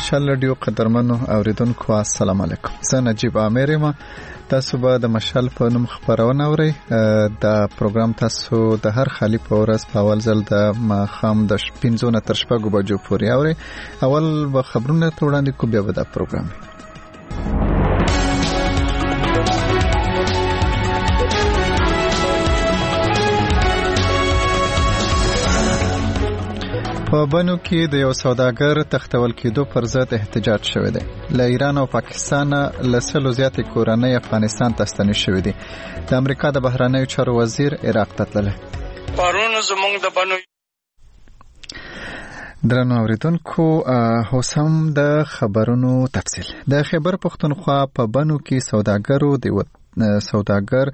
مشال رادیو قدرمنو اوریدونکو السلام علیکم. زه نجیب عامر یم. تاسو به د مشال په نوم خبرونه اورئ. دا پروګرام تاسو د هر خالی په ورځ په اول ځل د ماښام د 5 نه تر 6 بجو پورې اورئ. اول به خبرونه وړاندې کو، بیا به دا پروګرام په بنو کې د یو سوداګر تختول کېدو پر ضد احتجاج شوی دی. له ایران او پاکستان له 100 زیاتې کورنۍ افغانستان ته ستنې شوې دي. د امریکا د بهرنیو چارو وزیر عراق ته تللی. پرون زموږ د بنو درنو اوریدونکو، اوس هم د خبرونو تفصیل. د خیبر پښتونخوا په بنو کې سوداګر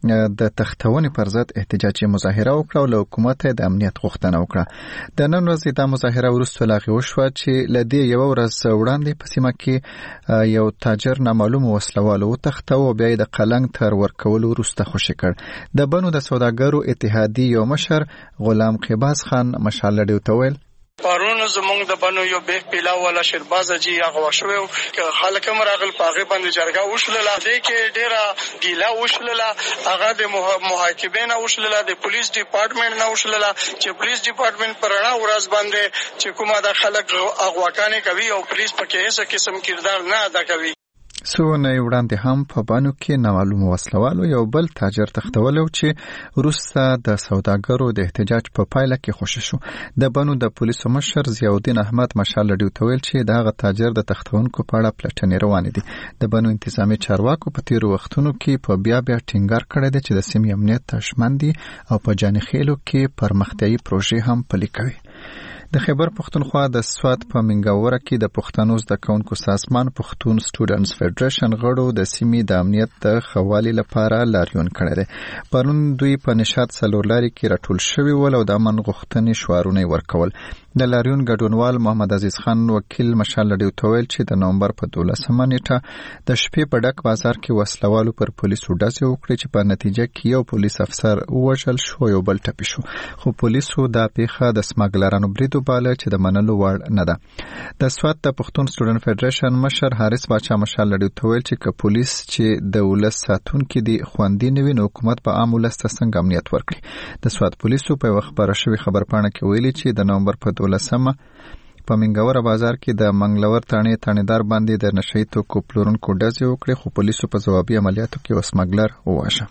د تختونې پر ضد احتجاجي مظاهره وکړه او له حکومت د امنیت غوښتنه وکړه. د نن ورځې دا مظاهره وروسته لا غوښوه چې لدې یو ورځ وړاندې په سیمه کې یو تاجر نامعلوم وسلوال وتښته او بیا د قلنګ تر ورکولو وروسته خوشي کړ. د بنو د سوداګرو اتحادیې یو مشر غلام قباس خان مشال رادیو ته ویل: پرون زموږ د بنو یو بیگ پیلا والا شیرباز جی هغه وشوي چې خلک هم راغل پاغه باندې جرګه وشلله. دې کې ډیره ګیلا وشلله، هغه د محاکمې نه وشلله، د پولیس ډپارټمنټ نه وشلله چې پولیس ډپارټمنټ پر رڼا ورځ باندې چې کومه د خلک اغواکانې کوي او پولیس پکې هیڅ قسم کردار نه ادا کوي. سو نه وړاندې هم په بانو کې نامعلوم وسلوالو یو بل تاجر تختولو چې وروسته د سوداګرو د احتجاج په پایله کې خوشی شو. د بانو د پولیسو مشر ضیاءالدین احمد مشال رادیو ته ویل چې دغه تاجر د تختونکو په اړه پلټنې روانې دي. د بانو انتظامی چارواکو په تیرو وختونو کې په بیا ټینګار کړی دی چې د سیمې امنیت ژمن دي او په جانخیلو کې پرمختیایي پروژې هم پلي کوي. د خیبر پښتونخوا د سوات په منګاوره کې د پښتنو زده کوونکو سازمان پښتون سټوډنټس فدریشن غړو د سیمې د امنیت د خوالي لپاره لاریون کړی دی. پرون دوی په نشاط څلورلاري کې راټول شوي ول او د امن غوښتنې شعارونه ورکول. د لاریون ګډونوال محمد عزیز خان وکیل مشال رادیو ته ویل چې د نومبر په 12 نیټه د شپې په ډک بازار کې وسلوالو پر پولیسو ډزې وکړې چې په نتیجه کې یو پولیس افسر ووژل شو، یو بل ټپي شو. خو پولیسو دا پیښه د سمګلرانو برید وباله چې د منلو وړ نه ده. د سوات د پښتون سټوډنټ فدریشن مشر حارث باچا مشال رادیو ته ویل چې که پولیس چې د ولس ساتونکي دي خوندي نه وي نو حکومت به عام ولس ته څنګه امنیت ورکړي. د سوات پولیسو په یوه خبره شوې خبرپاڼه کې ویلي چې د نومبر په 12 په منګاوره بازار کې د منګلور تانیدار باندې د نشئی توکو پلورونکو ډزې وکړې، خو پولیسو په ځوابي عملیاتو کې وسمګلر وواژه.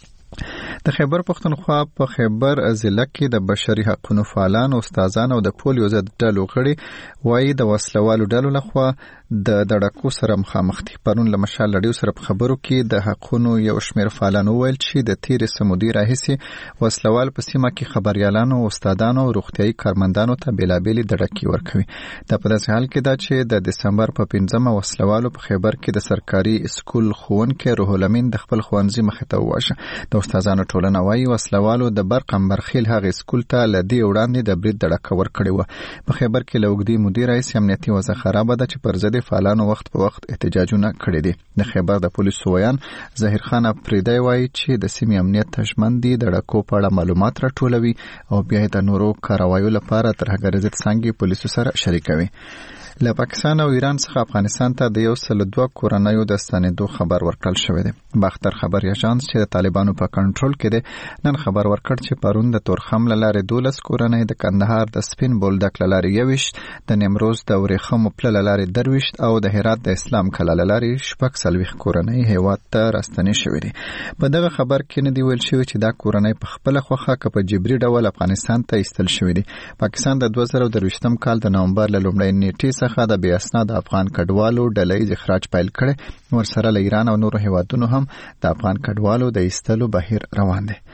د خیبر پښتونخوا په خیبر ضلع کې د بشري حقوقو فعالان، استادان او د پولیو ضد ډلو غړي وایي د وسلوالو ډلو لخوا د دړکو سره مخامخ دي. پرون له مشال رادیو سره په خبرو کې د حقونو یو شمېر فعالان وویل چې د تیرې سمودي راهیسې وسلوال په سیمه کې خبريالانو، استادانو او روغتیايي کارمندانو ته بیلابېلې دړکې ورکوي. دا په داسې حال کې ده چې د دسمبر په 5 وسلوالو په خیبر کې د سرکاري سکول ښوونکی روح الامین د خپل ښوونځي مخې ته وواژه. د استادانو ټولنه وایي وسلوالو د برق امبرخیل هغې سکول ته له دې وړاندې د برید دړکه ورکړې وه. په خیبر کې له اوږدې مودې راهیسې امنیتي وضع خرابه ده چې پر ضد فعالانو وخت په وخت احتجاجونه کړي دي. د خیبر د پولیسو ویان ظاهر خان افریدی وایي چې د سیمې امنیت ژمن دي، د ډکو په اړه معلومات راټولوي او بیا د نورو کاروایو لپاره ترهګر ضد څانګې پولیسو سره شریکوي. له پاکستان او ایران څخه افغانستان ته د 102 کورنیو د ستنېدو خبر ورکړل شوی دی. باختر خبري اژانس چې د طالبانو په کنټرول کې دی نن خبر ورکړ چې پرون د تورخم له لارې 12 کورنۍ، د کندهار د سپین بولدک له لارې 21، د نیمروز د ورېخمو پله له لارې 23 او د هرات د اسلام کلا له لارې 46 کورنۍ هیواد ته راستنې شوې دي. په دغه خبر کې نه دی ویل شوی چې دا کورنۍ په خپله خوښه که په جبري ډول افغانستان ته ایستل شوي دي. پاکستان د 2023 کال د نومبر له لومړۍ نیټې څخه د بې اسناده افغان کډوالو ډلهیز اخراج پیل کړی. ورسره له ایران او نورو هیوادونو هم د افغان کډوالو د ایستلو بهیر روان دی.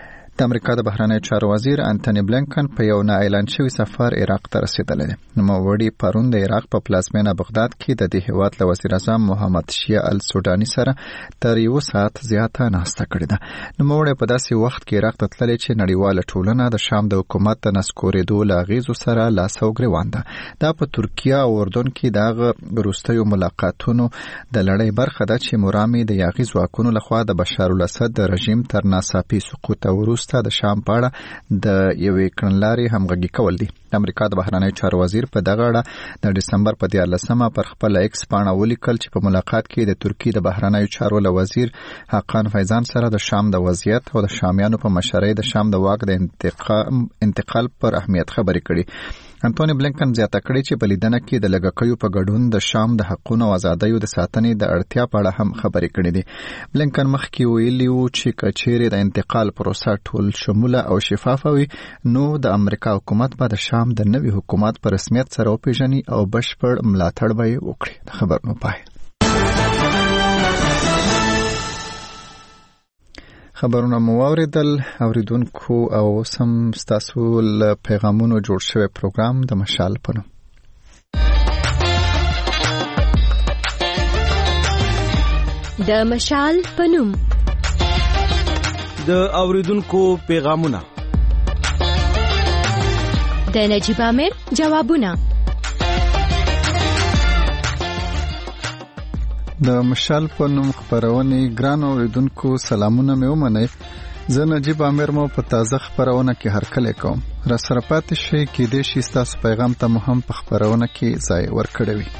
د امریکا د بهرنیو چارو وزیر انټونی بلینکن په یو نه اعلان شوی سفر عراق ته رسیدلی دی. نوموړي پرون د عراق په پلازمینه بغداد کې د دې هیواد له وزیر اعظم محمد شیع السوداني سره تر 1 ساعت زیاته ناسته کړې ده. نوموړي په داسې وخت کې عراق ته تللی چې نړیواله ټولنه د شام د حکومت د نسکورېدو له اغېزو سره لاس او ګرېوان ده. دا په ترکیه او اردن کې د وروستیو ملاقاتونو د لړۍ برخه ده چې مرامي د یاغي ځواکونو لخوا د بشار الاسد د رژیم تر ناڅاپي سقوط وروسته وروسته د شام په اړه د یوې کړنلارې همغږي کول دي. امریکا د بهرنیو چارو وزیر په دغه اړه د دسمبر په 14مه پر خپل ایکس پاڼه ولیکل چې په ملاقات کې د ترکیې د بهرنیو چارو وزیر حقان فیضان سره د شام د وضعیت او د شامیانو په مشرۍ د شام د واک د انتقال پر اهمیت خبرې کړي. انټونی بلنکن زیاته کړې چې په لیدنه کې د لږکیو په ګډون د شام د حقوقو او ازادیو د ساتنې د اړتیا په اړه هم خبرې کړې دي. بلنکن مخکې ویلي وو چې کچېرې د انتقال پروسه ټول شموله او شفافه وي نو د امریکا حکومت به د شام د نوي حکومت په رسمیت سره وپیژني او بشپړ ملاتړ به یې وکړي. د خبر نو پای خبرونه مو واوریدل. اوریدونکو او سم ستاسو له پیغامونو جوړ شوی پروګرام د مشال په نوم. د مشال په نوم د اوریدونکو پیغامونه، د نجیب امیر جوابونه. د مشال په نوم خبرونه ګران اوریدونکو سلامونه مې ومنئ. زه نجیب امیر مو په تازه خبرونه کې هرکلی کوم. را سره پاتې شئ کې د شي تاسو پیغام ته مو هم په خبرونه کې ځای ورکړی وي.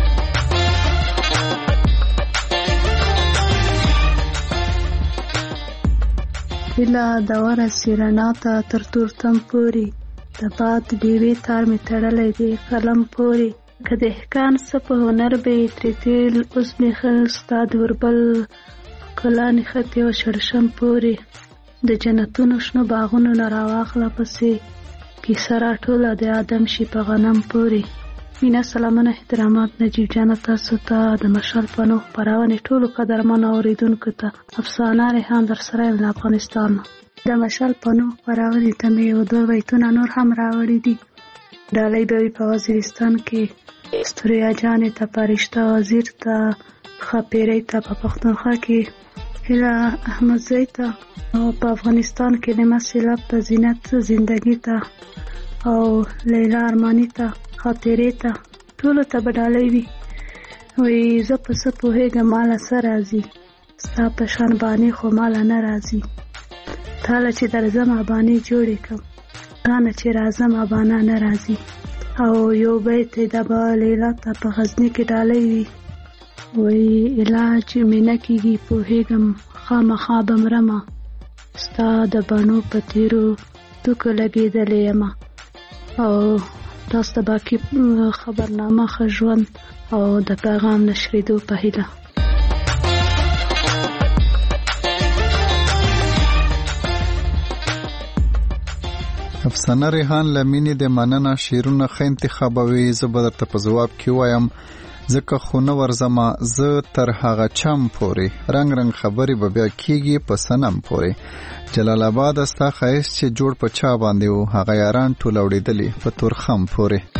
هیله د ورځې رڼا ته تر تورتم پورې د باد ډیوې تار مې تړلی دی قلم پورې که دهقان څه په هنر به ترې تیل اوس مې خل ستا د وربل ښکلا نښتې و شړشم پورې د جنتونو شنو باغونو نه راواخله پسې کیسه راټوله د آدم شي په غنم پورې. مینا سلامونه احترامات نجیب جانه تاسو ته د مشال په نوم خپرونې ټولو قدرمنو اوریدونکو ته افسانه ریحان در سره یم له افغانستان. د مشال په نوم خپرونې ته مې یو دوه بیتونه نور هم راوړي دي. ډالۍ به وي په وزیرستان کې ستوریا جانې ته پرشته وزیر ته خپیری ته په پښتونخوا کې هیله احمدزی ته او په افغانستان کې نیمه سیلاب ته زینت زندگی ته او لیلا ارمانی ته خاطرې ته ټولو ته به ډالۍ وي. وی زه په څه پوهېږم ماله څه راځي ستا په شان بانې خو ماله نه راځي تاله چې درځم ابانې جوړې کړم تانه چې راځم ابانه نه راځي. او یو بیت د با لیلا ته په غزنی کې ډالۍ وي. وی علاج مې نه کېږي پوهېږم خامخا به مرمه ستا د بڼو په تیرو توکو لګېدلې یمه. او تاسو ته باقي خبرنامه ښه ژوند او د پیغام نشریدو په هیله. افسانه ریحان لمینی د مننه شیرونه ښه انتخابوي. زه به درته په ځواب کې وایم ځکه خو نه ورځمه زه تر هغه چم پورې رنگ رنگ خبرې به بیا کېږي په سنم پورې. جلال آباد ستا ښایست چې جوړ په چا باندې و هغه یاران ټول اوړېدلي په تورخم پورې.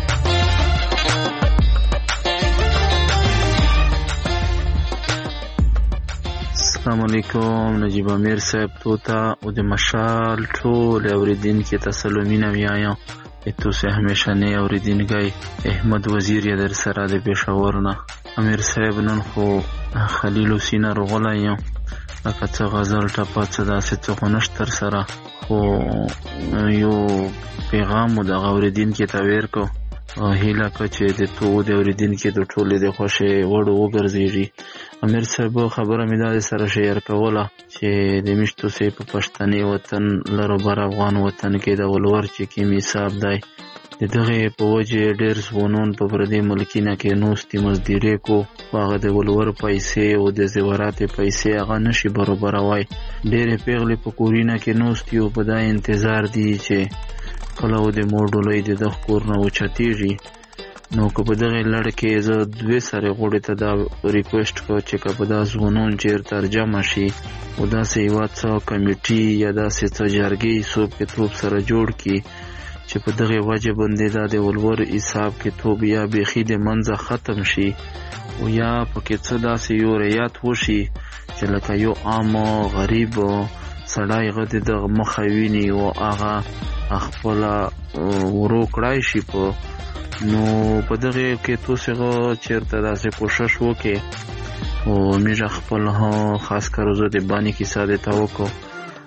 السلام علیکم نجیب امیر صاحب توتا او د مشال ټول اوریدونکو ته سلامونه وایم. تو سے همیشه نه اوریدونکي احمد وزیر یا در سره د پېښور نه. امیر صاحب نن خو خلیل حسین رغلایم لکه څه غزل ټپه څه داسې څه نشتر سره خو یو پیغام د اوریدونکو ته ورکو هیله که چې د تو د اوریدونکو د ټولې د خوښې وړ وګرځېږي. امیر صاحب خبره مې دا سره شیر کوله چې د میشتو سي په پښتني وطن لرو بر افغان وطن کې د ولور چې کې حساب دی د دغه په وجه ډېر ځوانان په پردي ملکینه کې نوستي مزدوري کو هغه د ولور پیسې او د زیورات پیسې هغه نشي برابروي. ډېر پیغلې په کورینه کې نوستي او په دا انتظار دي چې کله و د موډولې د کور نه وچتېږي. نو که په دغه لړ کې زه دوی سره غوړې ته دا ریکویسټ کو چې که په دا ځوانان چېرته جمع شي او داسې یوه څه کمیټي یا داسې څه جرګې څوک کې توپ سره جوړ کړي چې په دغه وجه باندې دا د ولور حساب کې توپ یا بیخي د منځه ختم شي او یا پکې څه داسې یو رعایت وشي چې لکه یو عام غریب سړی هغه د مخه ویني او هغه خپله ورو کړای شي په نو په دغه کې توسغه چیرته داسې کوشش وکړي او موږ خپل خاص کار زه د باندې کې ساده تا وکړو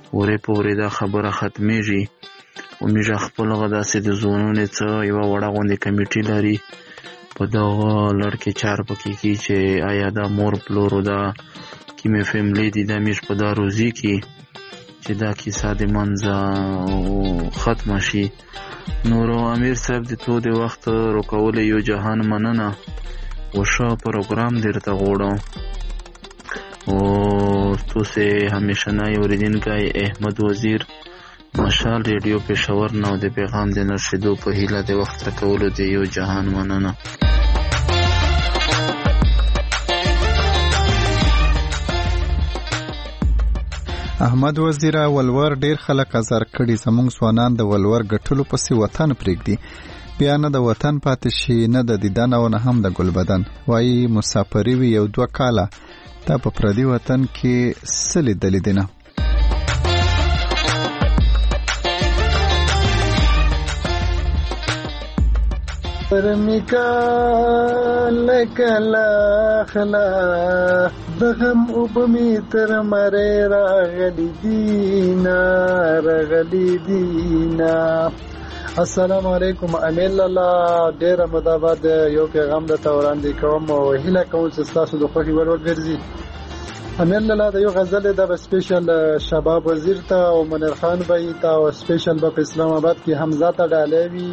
ورې په ورې دا خبره ختمیږي. ومیږه خپل هغه داسې د زونونې څه یوه وړه غوندې کمیټي لري په دغه لړ کې چار پکې کي چې آیا دا مور پلورو دا کومې فیملی دي دا میږ په دا روزي کې چې دا کیسه د منځه ختمه شي. نورو امیر صاحب د تو د وخت روکول یو جهان مننه و ښه پروګرام درته غوړم. او تو سے همیشنی اوریدونکی احمد وزیر مشال ریډیو پېښور نه د پیغام د نشریدو په هیله د وخت راکولو د یو جهان مننه. احمد وزیر ولور ډیر خلک ازار کړي، زموږ ځوانان د ولور ګټلو پسې وطن پرېږدي، بیا نه د وطن پاتې شي نه د دیدن او نه هم د ګلبدن. وایي مسافري وي 1-2 کاله، دا په پردي وطن کې څه لیدلي دي نه. پرمیکا لکلا خلا دغم اوبمی تر مره راغلی دینا. السلام علیکم. امیل الله ډیر مدابد یو پیغام د توراندې کوم او هیله کوم چې تاسو د خوښي ورور ګرځي. امیل الله د یو غزل د سپیشل شباب وزیر ته او منیر خان بای ته او سپیشل په اسلام آباد کې حمزه ته ډالوي.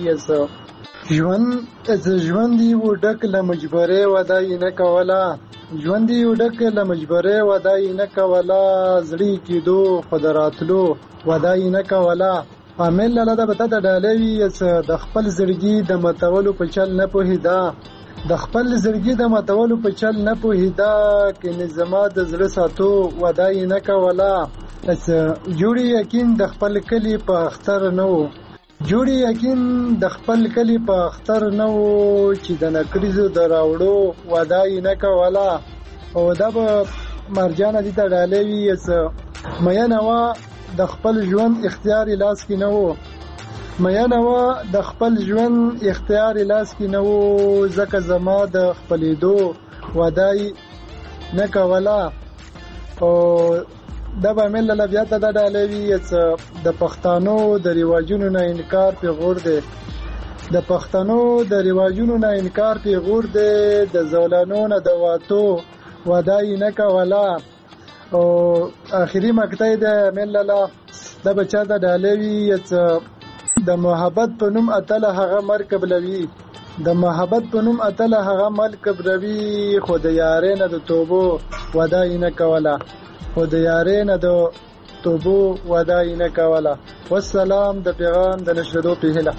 ژوند دی وډک له مجبورې ودای نه کولا، ژوند دی وډک له مجبورې ودای نه کولا، زړی کېدو خدراتلو ودای نه کولا. عامل لاله د بته د ډالوي د خپل زړګي د متولو په چل نه پوهیدا، د خپل زړګي د متولو په چل نه پوهیدا، کې نظام د زړه ساتو ودای نه کولا. جوړی یقین د خپل کلی په اختر نو، جوړی یقین د خپل کلی په اختر نو، چې د نکریزو د راوړو ودای نه کولا. او دا به مرجان دي ته ډالوي میا نوا د خپل ژوند اختیار لاس کې نه وو، میا نوا د خپل ژوند اختیار لاس کې نه وو، ځکه زما د خپلېدو ودای نه کولا. او دا به مل له بیا ته د ډالوي د پښتنو د رواجونو نه انکار پیغور دی، د پښتنو د رواجونو نه انکار پیغور دی، د زولانو نه د واتو ودای نه کولا. او آخري مقطع د مل له د بچا د ډالوي د محبت په نوم اتل هغه مرکب لوي، د محبت په نوم اتل هغه مرکب لوي، خو د یارې نه د توبو ودای نه کولا، خو د یارې نه د توبو ودای نه کولا. والسلام د پیغام د نشریدو په هیله.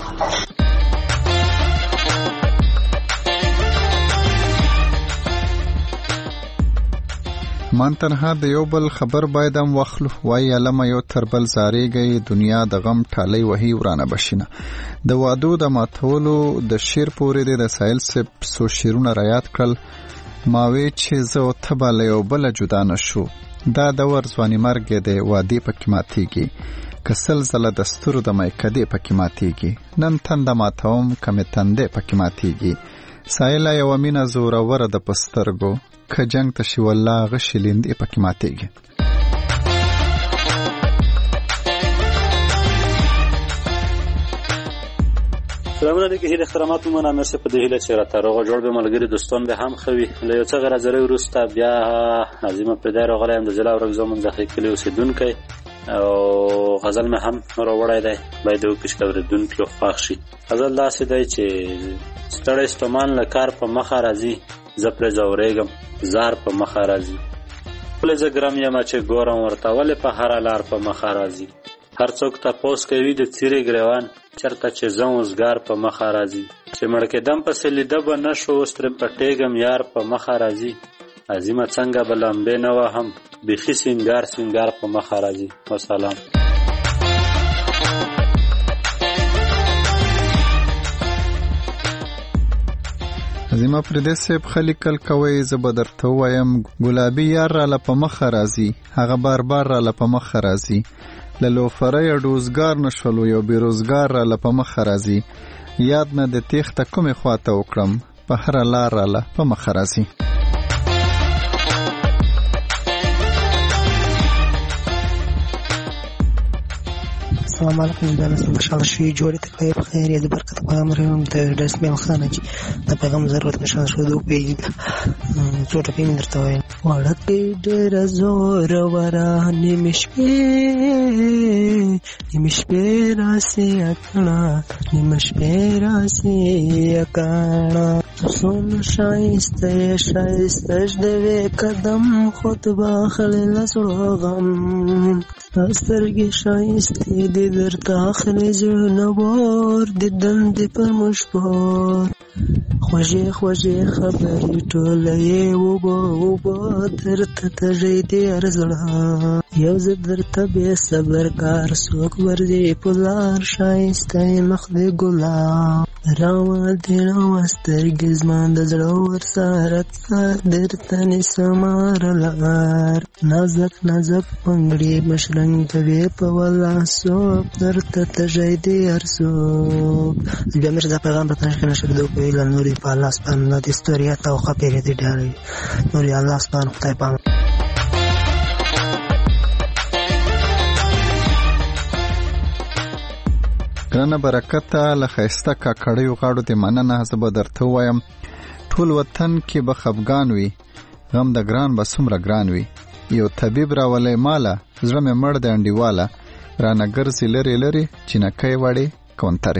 من تنها د یو بل خبر باید هم واخلو. وایي علمه یو تر بل زاریږي، دنیا د غم ټالی وهي ورانه بشینه. د وادو د ماتولو د شیر پورې د سایل سپ سو شیرونه رایات کړل. ماوی چې زه او ته به له یو بله جدا نشو، دا دور ځواني مرګ دی وادي پکې ماتیږي، که سلسله د ستورو د میکدې پکې ماتیږي، نن تنده ماتوم کمې تندې پکې ماتیږي، سایله یوه مینه زوروره د پسترګو، که جنگ ته شي والله غشي لیندې پکې ماتیږي. سلامونه لیکي هیله احترامات مو نه مرسه په دې هیله چې راته روغ جوړ به ملګری دوستان به هم خوي. له یو څه غرضره وروسته بیا عظیمه په دای راغلی هم د جلا ورغ زمون ځخې کلی اوسیدونکی او غزل مې هم راوړی دی، باید وکړي چې اورېدونکي خوښ شي. غزل داسې دی چې ستړی ستومان له کار په مخه راځي، زه پرې ځورېږم زار په مخه راځي، ولې زه ګرم یم چې ګورم ورته ولې په هره لار په مخه راځي، هر څوک تپوس کوي د څیرې ګریوان چرته چې زه اوزګار په مخه راځي، چې مړ کېدم پسې لیده به نه شو اوس ترې پټېږم یار په مخه راځي، عظیمه څنګه به لمبې نه وهم بیخي سینګار سینګار په مخه راځي. وسلام. عظیمه پردې صاحب خلیکل کوي، زه به درته ووایم ګلابي یار راله په مخه راځي، هغه بار بار راله په مخه راځي، له لوفرۍ ډوزګار نه شولو یو بېروزګار راله په مخه راځي، یاد نه د تیښته کومې خواته وکړم په هره لار راله په مخه راځي. السلام علیکم دا نسل مشال شوی جوړې ته خیر خیر دې برکت پیغمبر هم ته درس مې خانه چې د پیغام ضرورت نشان شو دوه پیږي څوټه کې من درته وایم وړکې ډېر زور ورا نیمش په راسي اکنا نیمش په راسي اکنا سون شایسته دې قدم خطبه خلل سرغم سترګې شایسته دې درته اخلي زړه ور د دند پر مشبور خوږې خبرې ټولې وبو درته تږی دې ارزړه یو زه درته بې صبر کار څوک ورځي په لار شایسته مخ دې ګلاب راوه دې راوه سترګې زما د زړه ورسره درته نسمار لار نازک پنګړي مشرنګ کوي په ولاسوب درته تږی دې هر څوک بیا مې دا پیغام په تنشکه نشو دوه په اعلان نوري په الله سبحانه د استوریات او خبرې دې ډاري نوري الله سبحانه خدای پاک ګرانه برکته له ښایسته کاکړیو غاړو دې مننه زه به درته ووایم ټول وطن کې به خفګان وي غم د ګران به څومره ګران وي یو طبیب راولی ماله زړه مې مړ د انډیواله رانه ګرځي لرې لرې چینکۍ وړې کونترې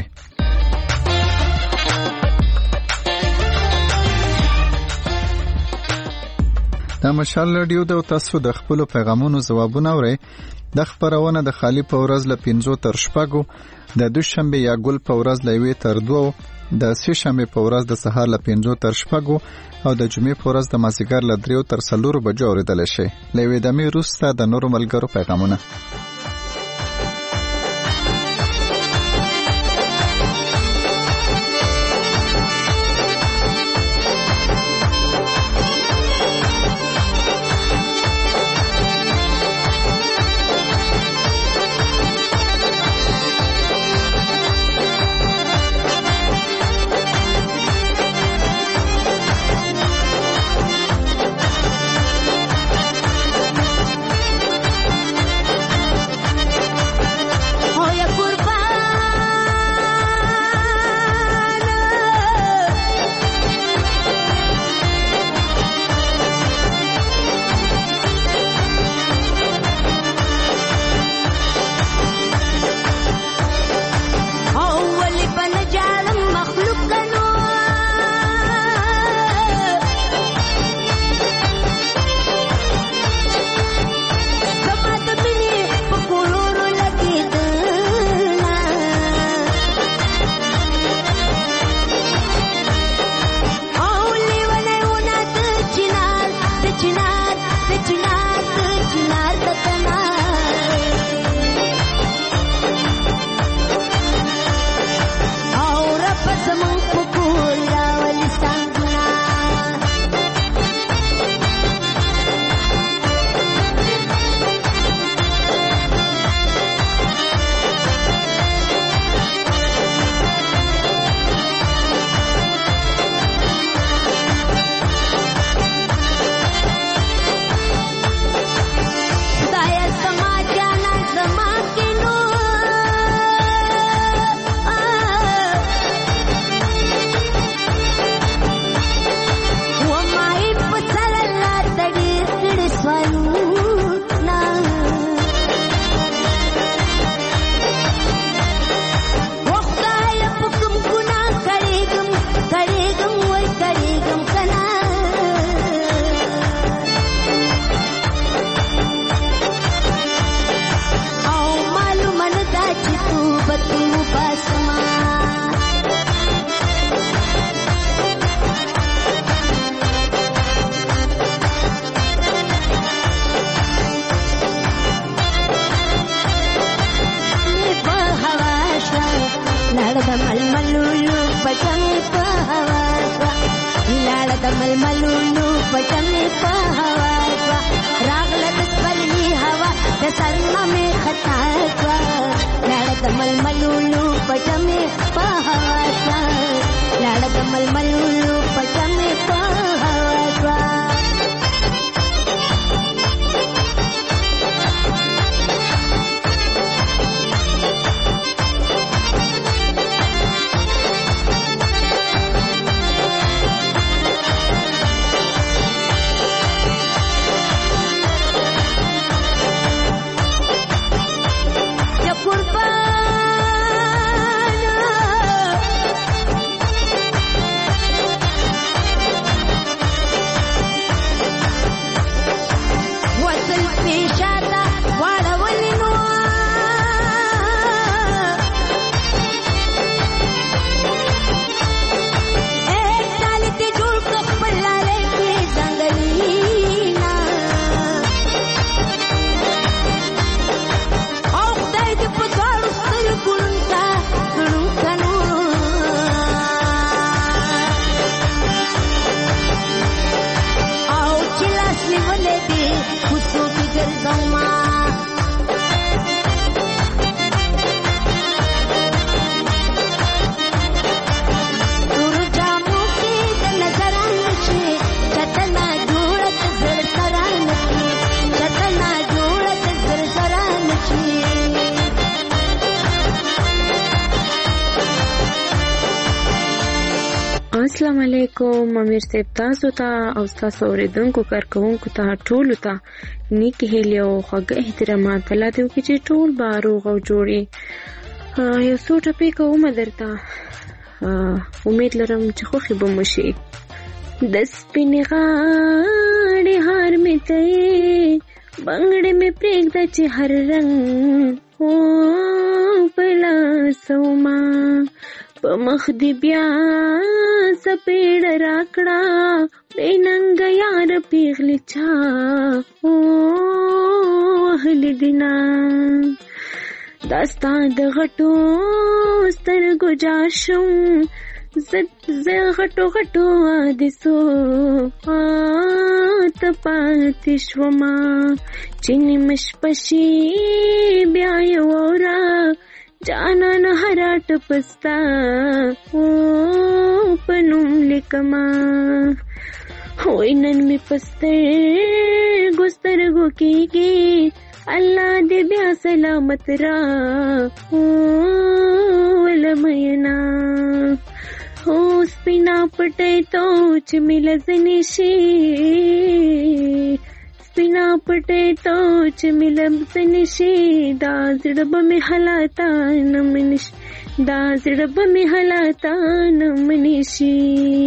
دا مشال راډیو ده او تاسو د خپلو پیغامونو ځوابونه اورئ د خپرونه د خالی په ورځ له 5 تر 6 د دوشنبه یا ګل په ورځ له 1 تر 2 د سه شنبه په ورځ د سهار له 5 تر 6 او د جمعې په ورځ د مازیګر له 3 تر 4 بجو اوریدل شي لوي د می روسته د نورو ملګرو پیغامونه ململونو پټمې په هوا شوه راغله د سپرلي هوا د سرما مې خطا شوه لاړه د ململونو پټمې په هوا شوه لاړه د ململونو پټمې په هوا شوه السلام علیکم امیر صاحب، تاسو ته او تاسو اوریدونکو کارکونکو ته ټول ته نیکی هیله او خوږه احترامات الله دې وکړي چې ټول به روغ او جوړي. یو څو ټپې کومه درته، امید لرم چې خوښې به مو شي. د سپینې غاړې هار مې ته بنګړې مې پرېږده چې هر رنګ په لاسوما په مخ دې بیا سپېړه راکړه بې ننګه یار پیغلې چا وهلې دینه دا ستا د غټو سترګو جار شم زه غټو غټو حادثو ته پاتې شومه چې نیمه شپه شي بیا یې واوره جانان هره ټپه ستا په نوم لیکمه وای نن مې په سترګو سترګو کېږي الله دې بیا سلامت را ولمینه سپینا پټې تو چې مې لزنې شي سپینا پټې تو چې مې لزنې شي دا زړه به مې حالاتا نه منې شي دا زړه به مې حالاتا نه منې شي.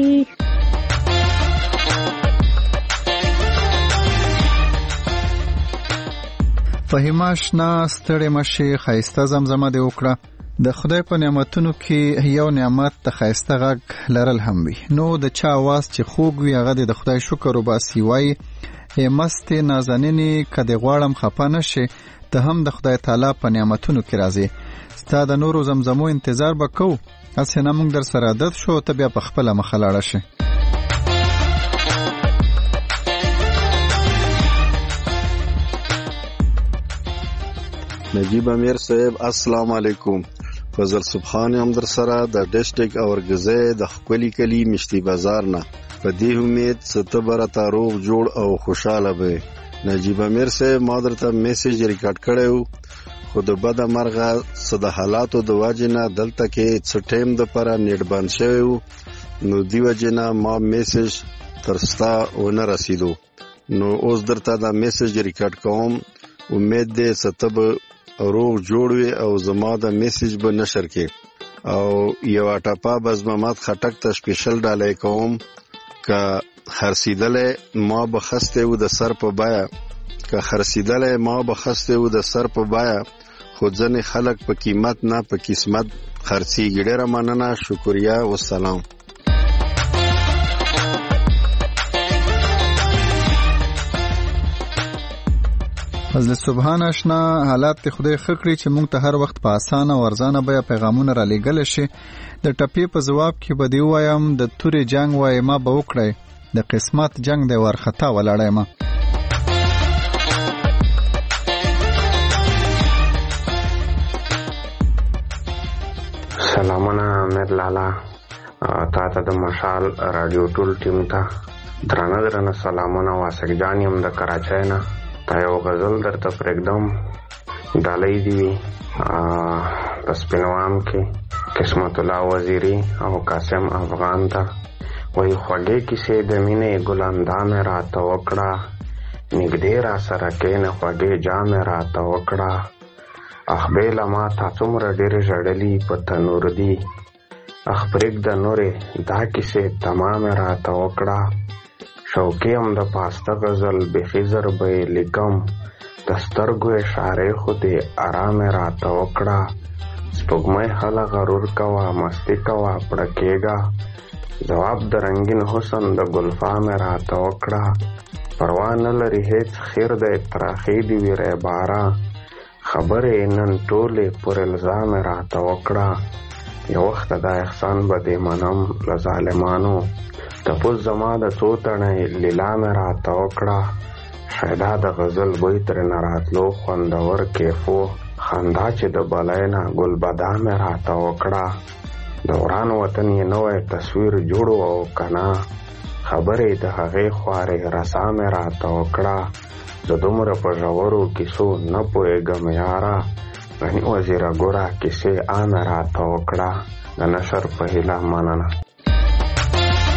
فهیمه شنا ستړې مشي ښایسته زمزمه دې وکړه. د خدای په نعمتونو کې یو نعمت د ښایسته غږ لرل هم وي. نو د چا آواز چې خوږ وي هغه د خدای شکر وباسي. وایي مستې نازنینې که دې غواړم خفه نه شې ته هم د خدای تعالی په نعمتونو کې راځې. ستا د نورو زمزمو انتظار به کوو، هسې نه موږ در سره عادت شو ته بیا په خپله مخه لاړه شې. نجیب امیر صاحب السلام علیکم. فضل سبحان هم در سره د ډسټریکټ اورګزې د خپلی کلی مشتي بازار نه په دې امید ستبره تاروغ جوړ او خوشاله به. نجیب امیر صاحب ما درته میسج ریکارډ کړو خو د بده مرغه صد حالاتو د واجنه دلته کې څه ټیم د پر نیټ بند شوی نو دی وجنه ما میسج ترستا ونه رسیدو. نو اوس درته دا میسج ریکارډ کوم، امید دې ستب روغ جوړوي او زما د میسج به نشر کې او یو ټاپا بز محمد خټک ته سپیشل ډالای کوم که خرسیدل ما بخسته و د سر په بایا که خرسیدل ما بخسته و د سر په بایا خود ځنې خلک په قیمت نه په قسمت خرڅیږي. ډېره مننه، شکریا والسلام. فضل سبحان آشنا حالات ته خدای خکړي چې مونږ ته هر وخت په اسانه او ارزانه بیا پیغامونه را لېږل شي. د ټپې په جواب کې به دی وایم د تورې جنگ وای ما به وکړی د قسمت جنگ دی ورخطا ولاړی ما. سلامونه امیر لالا، تا ته د مشال رادیو ټول ټیم ته درانه سلامونه. واسق جان یم د کراچۍ نه. تا یو غزل درته پرېږدم، ډالۍ دي وي په سپینوام کې قسمت الله وزیری او قاسم افغان ته. وایي خوږې کیسې د مینې ګلاندامې راته وکړه، نږدې را سره کښېنه خوږې جامې راته وکړه. اخ بیله ما تا څومره ډېرې ژړلي په تنور دي، اخ پرېږده نورې دا کیسې تمامې راته وکړه. شوقي هم د پاسته غزل بیخي زر به یې لیکم، د سترګو اشارې خو دې ارامې راته وکړه. سپوږمۍ هله غرور کوه مستي کوه پړکېږه، ځواب د رنګین حسن د ګلفامې راته وکړه. پروا نه لري هېڅ خیر دی تراخې دې وي ریباره، خبرې نن ټولې پر الزامې راته وکړه. یو وخت دا احسان به دې منم له ظالمانو، تپوس زما د څو تڼۍ لیلا مې راته وکړه. شیدا د غزل بوی ترېنه راتلو خوندور کیفو، خندا چې د بلۍ نه ګلبدا مې راته وکړه. د وران وطن یې نوی تصویر جوړو او کنا، خبرې د هغې خوارې رسا مې راته وکړه. زه دومره په ژورو کیسو نه پوهېږم یاره، غني وزیره ګوره کیسې عامې راته وکړه. د نشر په هیله مننه.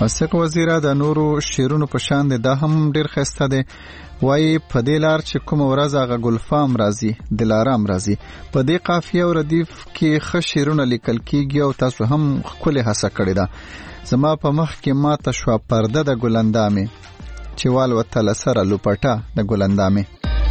واسق وزیره د نورو شیرونو په شان دا هم ډیر ښایسته دی. وایي په دې لار چې کومه ورځ هغه ګلفام راځي دلارام راځي. په دې قافیه او ردیف کې ښه شیرونه لیکل کیږي او تاسو هم ښکلې هڅه کړې ده. زما په مخ کې ماته شوه پرده د ګلندامې چې والوتله سره لوپټه د ګلندامې.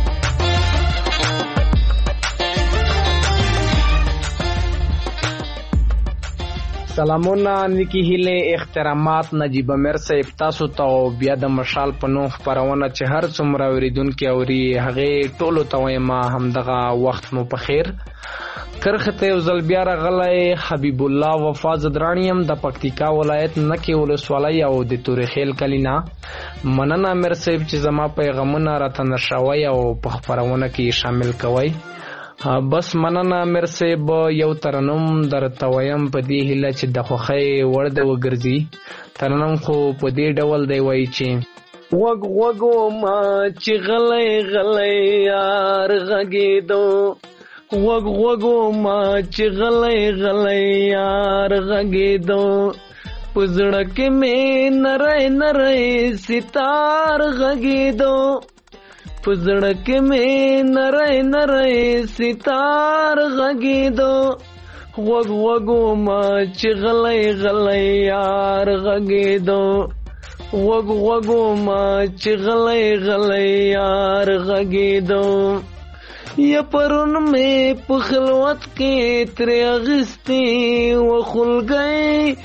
سلامونه نیکی هیله احترامات نجیب امیر صاحب تاسو ته بیا د مشال په نوم خپرونه چې هر څومره اوریدونکي اوري هغه ټولو ته وایم همدغه وخت مو په خیر. کرخته یو ځل بیا راغلی حبیب الله وفا زدرانیم د پکتیکا ولایت نکی ولسوالۍ او د تورخیل کلینا. مننه امیر صاحب چې زما پیغامونه راته نشوي او په خپرونه کې شامل کوي. بس مننه امیر صاحب یو ترنم درته وایم په دې هیله چې د خوښۍ وړ د وګرځي. ترنم خو په دې ډول دی وایي چې وګ وګو ما چې غلی غلی یار غږېدو وګ وګو ما چې غلی غلی یار غږېدو په زړه کې مې نری نری ستار غږېدو په زړه کې مې نری نری ستار غږېدو غوږ غوږو ما چې غلی غلی یار غږېدو غوږ غوږو ما چې غلی غلی یار غږېدو یا پرون مې په خلوت کې ترې اغستې وخلګۍ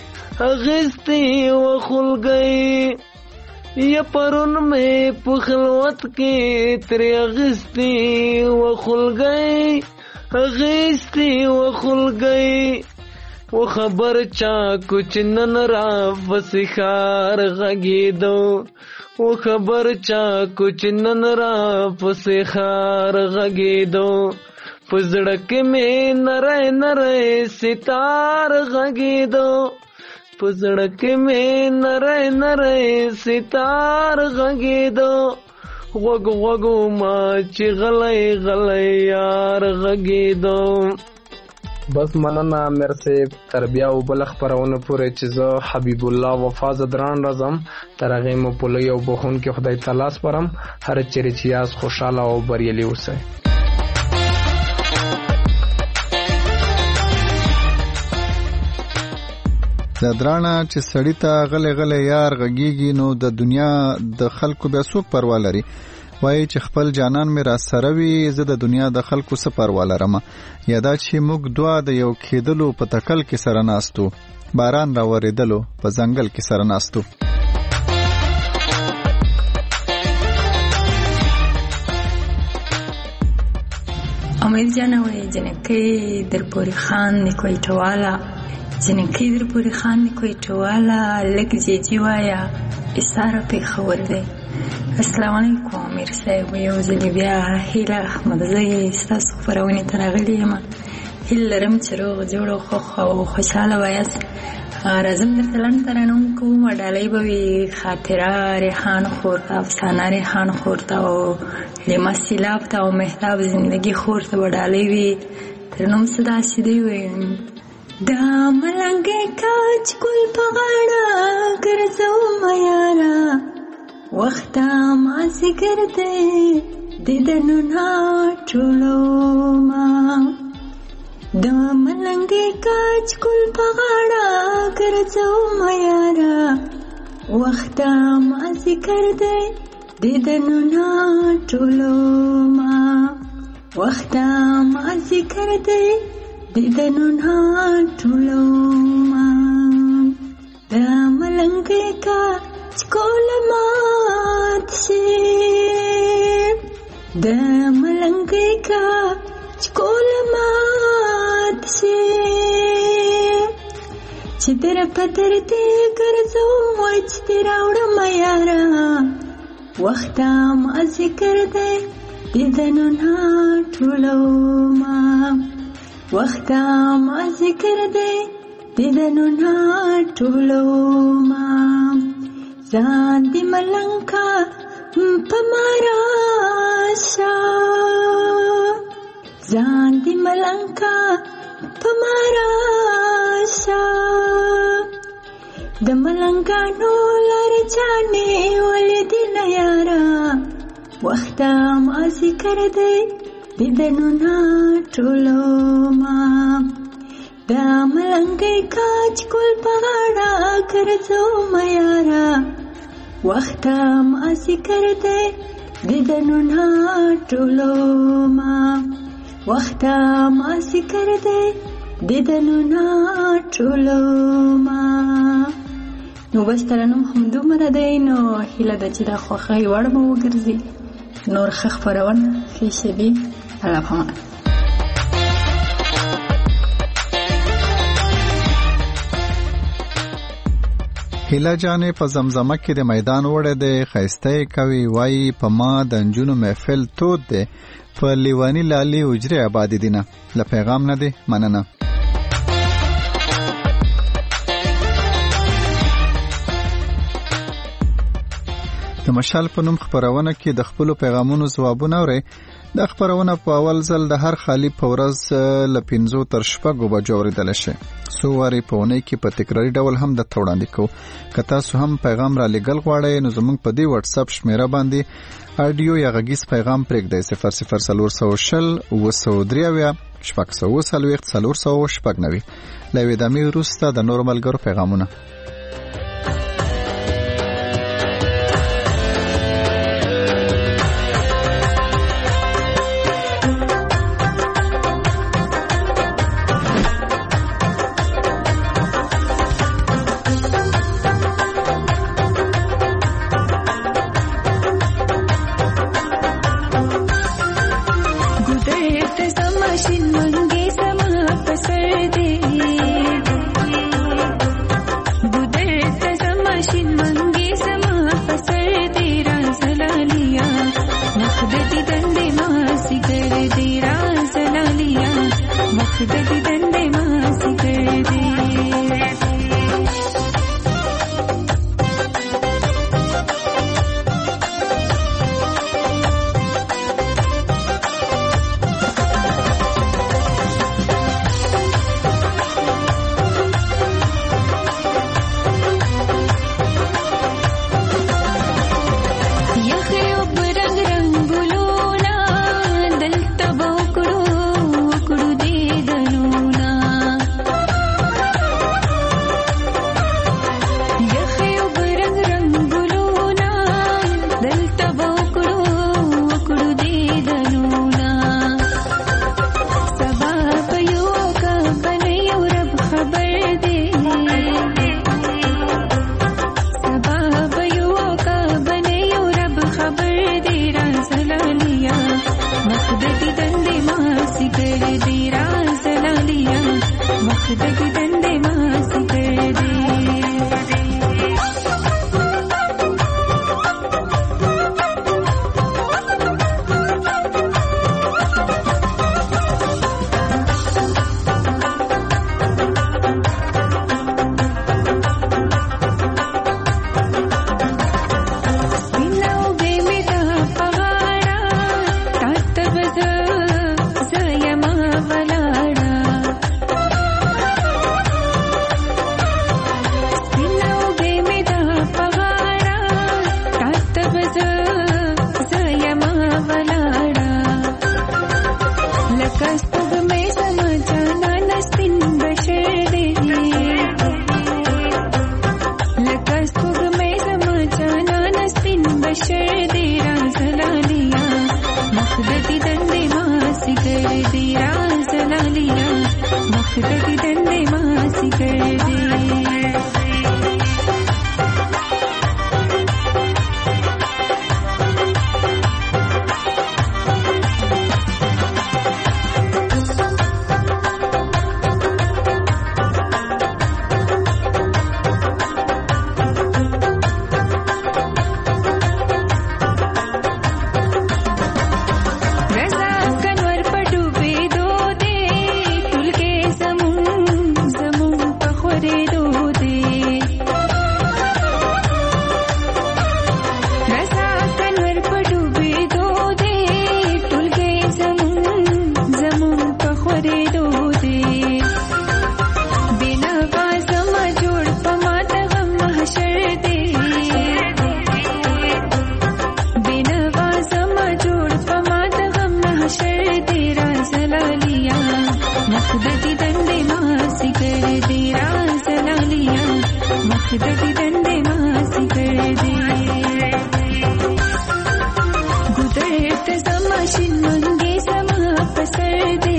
اغستې وخلګۍ یا پرون مې په خلوت کې ترې اغستې وخلګۍ اغستې وخلګۍ و خبر چا کچھ نن را فسخار غږېدو و خبر چا کچھ نن را فسخار غږېدو په زړه کې مې نری نری ستار غږېدو په زړه کې مې نری نری ستار غږېدو غوږ غوږو ما چې غلی غلی یار غږېدو. بس مننه امیر صاحب تر بیا او بل خپرونه پورې چې زه حبیب الله وفا زدران راځم تر هغې مو په لوی او بخونکي خدای تعالی سپارم. هر چیرې چې یاست خوشحاله او بریالي اوسئ. زدرانه چې سړی ته غلی غلی یار غږیږي نو د دنیا د خلکو بیا څوک پروا لري. وایي چې خپل جانان مې را سره وي زه د دنیا د خلکو څه پروا لرم. یا دا چې موږ دوه د یو کېدلو په تکل کې سره ناستو باران را ورېدلو په ځنګل کې سره ناستو. امید جانه وایي جنکۍ در پورې خان دی کویټواله جنکۍ در پورې خان دی کویټواله لږ جیجي وایه ایساره پېښور دی. السلام علیکم امیر صاحب یو ځلې بیا هیله احمد زه ستاسو خپرونې ته راغلې یم. هیله لرم چې روغ جوړ او خوښ او خوشحاله وایاست. راځم درته لنډ ترنم کوم ډالۍ به وي خاطره ریحان خور ته افسانه ریحان خور ته او لیما سیلاب ته او مهتاب زندگی خور ته به ډالۍ وي. ترنم څه داسې دی وایي دا ملنګې کاچ ګل په غاړه ګرځومه یاره وخته مازدیګر دی دیدنونه ټولومه دا ملنګې کاچ ګل په غاړه ګرځومه یاره وخته مازدیګر دی دیدنونه ټولومه وخته مازدیګر دی دیدنونه ټولومه دا ملنګې کاچ ګل مات شي د ملنګې کاچ ګل مات شي چې در پتر دې ګرځوم چې دې راوړم یاره وخته مازدیګر دی دیدنونه ټولومه وخته مازدیګر دی دیدنونه ټولومه ځان دې ملنګه په ما راشه ځان دې ملنګه په ما راشه د ملنګانو لارې چانې ولیدې نه یاره وخت مازی کړ دې دیدنو نه ټولو ما د ملنګې کاج کول په غاړه ګرځو ما یاره وخت مازی کړ دې دیدنو نه ټولو ما وخت مازی کړ دې دیدنو نه ټولو ما نو بس ترنم هم دومره دی نو هیله ده چې دا خوښۍ وړ به وګرځي نور ښه خپرونه ښې شیبې الله پامان هیله جانې په زمزمه کې د میدان وړه دی ښایسته کوي وایي په ما د نجونو محفل تود دی په لیوانی لالي اجرې آبادي دینه له پیغام نه دی مننه د مشال په نوم خبرونه کې د خپل پیغامونو ځوابونه اوري د خبرونه په اول ځل د هر خالی په ورځ ل 15 تر 16 بجو اوریدل شي سو واری په ونې کې په تکراری ډول هم د توړاندې کو کته سو هم پیغام را لګل غواړي نو زموږ په دی واتس اپ شمیره باندې اډیو یا غږیز پیغام پرېږدئ 0040 وسودریویا شپږ سو وسلويخت 390 لوي د می روسته د نورمال ګرو پیغامونه good ته زما شین منګي زما پسر دی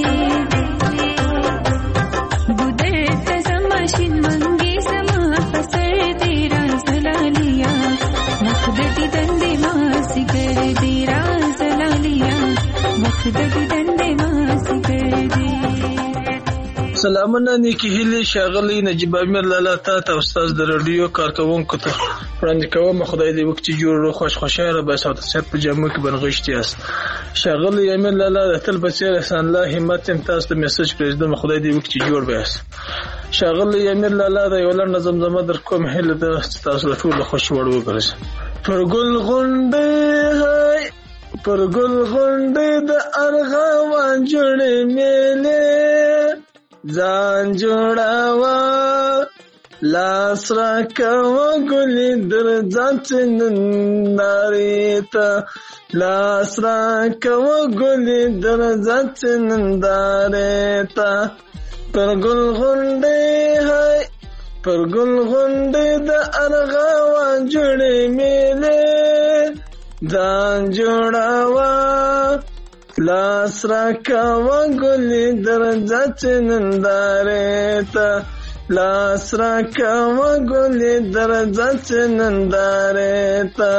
بودر ته زما شین منګي زما پسر دی رازلالیا وخت دې دندې ما سګر دی رازلالیا وخت دې دندې ما سګر دی. سلامونه نیکی هیلی شاغلی نجیب امیر لالا تا ته استاد د رادیو کارکونکو ته وړاندې کوم. خدای دې وکړي جوړ رو خوشاله به سات سات په جامو کې بنغشتي است. شاغلی امیر لالا د تل بچیر احسان الله همت تاسو ته میسج پرېږدم. خدای دې وکړي جوړ به است. شاغلی امیر لالا د یو لړ نظم زما در کوم هله د تاسو له ټول خوش وړ وګرځي. پر ګل غونډه هاي پر ګل غونډه د ارغوان جوړې میلې ځان جوړاوا لاس را کوا ګلې درځات نندارې ته لاس را کوا ګلې درځات نندارې ته پر ګل غونډې هاي پر ګل غونډې د ارغوان جوړې میلې ځان جوړاوا لاس را کوا ګلې درځات نندارې ته لاس را کوا ګلې درځات نندارې ته